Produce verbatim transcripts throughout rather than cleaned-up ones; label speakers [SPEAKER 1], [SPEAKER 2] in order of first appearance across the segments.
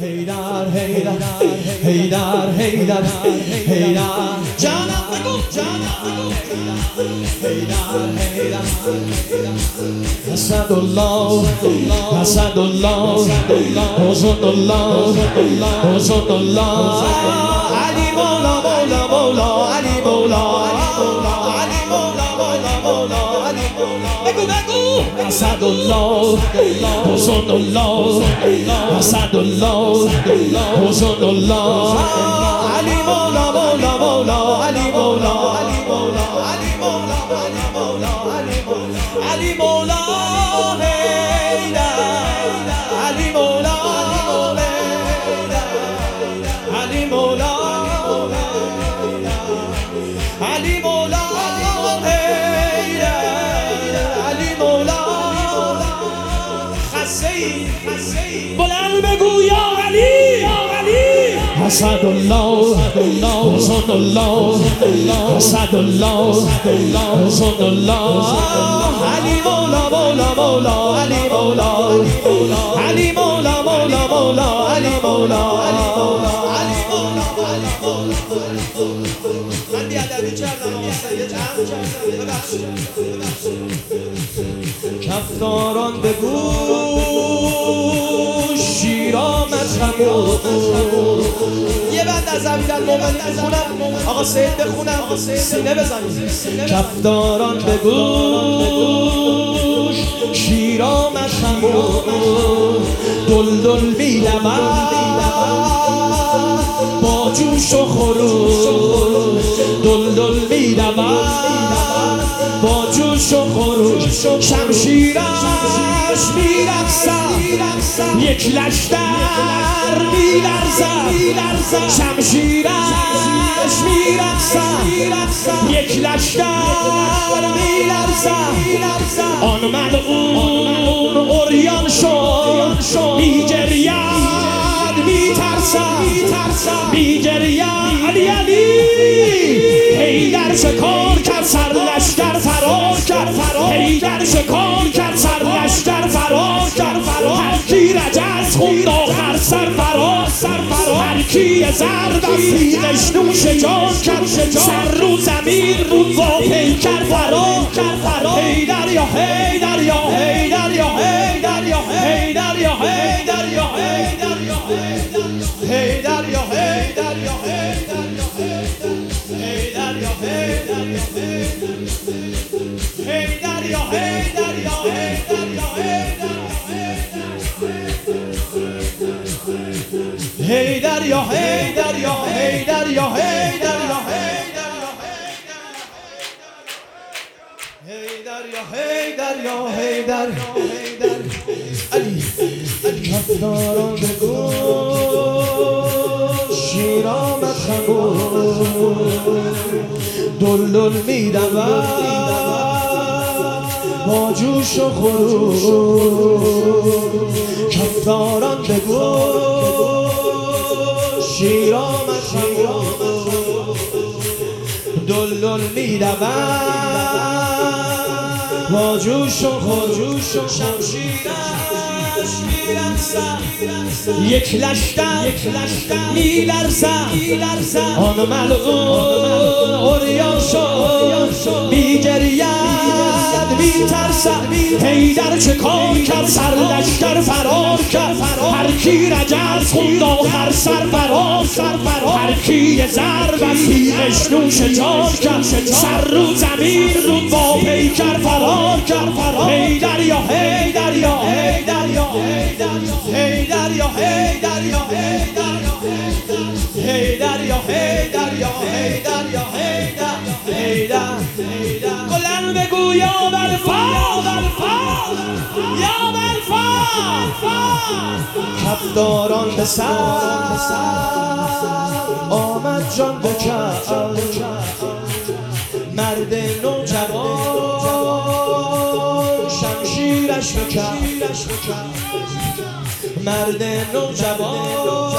[SPEAKER 1] هیدر هیدر هیدر هیدر هیدر جانم بگو جانم بگو هیدر هیدر اسد الله اسد الله حسن الله حسن الله علی مولا مولا مولا علی مولا علی مولا مولا مولا علی مولا بگو بگو اسد الله حسن الله اسد الله حسن الله علی مولا مولا مولا علی مولا علی مولا علی مولا علی مولا علی مولا علی مولا هیدر علی مولا علی مولا علی مولا هیدر علی مولا خسیی بلند بگو یا علی یا علی اسد الله حسن الله اسد الله حسن الله علی مولا مولا مولا علی مولا علی مولا مولا مولا علی مولا علی مولا علی مولا علی مولا من بیادبی کردم یه جمع کفتاران بگو شیر آمد خمو یه بند از امیرالمومنین بخونم آقا سید بخونم سینه بزنیم کفتاران بگوش شیر آمد خمو دلدل می‌دود با جوش و خروش دلدل می‌دود با جوش و خروش شمشیرش می‌رقصد یک لشکر می‌لرزد شمشیرش می‌رقصد یک لشکر می‌لرزد آن ملعون عریان شد می‌گرید می‌ترسد می‌گرید علی علی هیدر شکار کرد سر لشکر فرار کرد هیدر شکار کرد سر لشکر فرار کرد هر کی رجز خوند آخر سر فرار هر کی زرد از سینش نوش جان کرد سر رو زمین رو با پیکر فرار هیدر یا هیدر یا هیدر یا هیدر یا هیدر یا هیدر یا هیدر یا هیدر یا هیدر یا هیدر یا هیدر یا هیدر هیدر یا هیدر یا هیدر یا هیدر یا هیدر یا هیدر یا هیدر یا هیدر یا هیدر یا هیدر علی کفتاران بگو شیر آمد خموش دلدل می‌دود با جوش و خروش کفتاران بگو شیر آمد خموش دلدل می‌دود با جوش و خروش شمشیرش می‌رقصد یک لشکر می‌لرزد آن ملعون عریان شد می‌گرید می‌ترسد هیدر چه کار کرد سر لشکر فرار کرد هر کی رجز خوند آخر سر فرار هر کی ضرب از تیغش نوش جان کرد سر رو زمین رو با پیکر فرار کرد هیدر یا هیدر یا هیدر یا هیدر یا هیدر یا هیدر هیدر یا هیدر یا هیدر یا هیدر هیدر بلند بگو یا بالفا یا بالفا کفتاران به سر آمد جان بکرد مرد نوجوان شمشیرش بکرد مرد نوجوان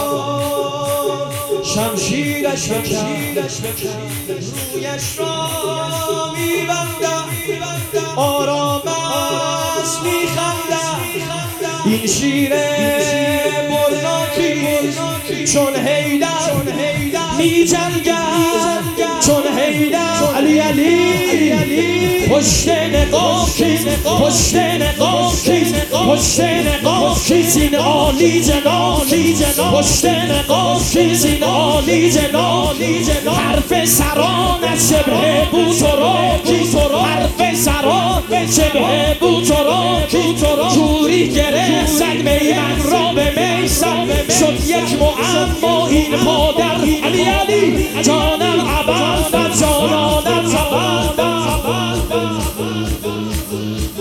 [SPEAKER 1] شمشیرش بکرد رویش را میبندم آرام است میخندم این شیر برناکی چون حیدر می جنگد چون حیدر علی علی پشت نقاب کیست پشت نقاب کیست پشت نقاب کیست این عالی جناب پشت نقاب کیست این عالی جناب حرف سرانش شبه بوتراکی حرف سران شبه بوتراکی جوری گره سگ میمن را به میسر شد یک معما این پادر علی علی جانم عبر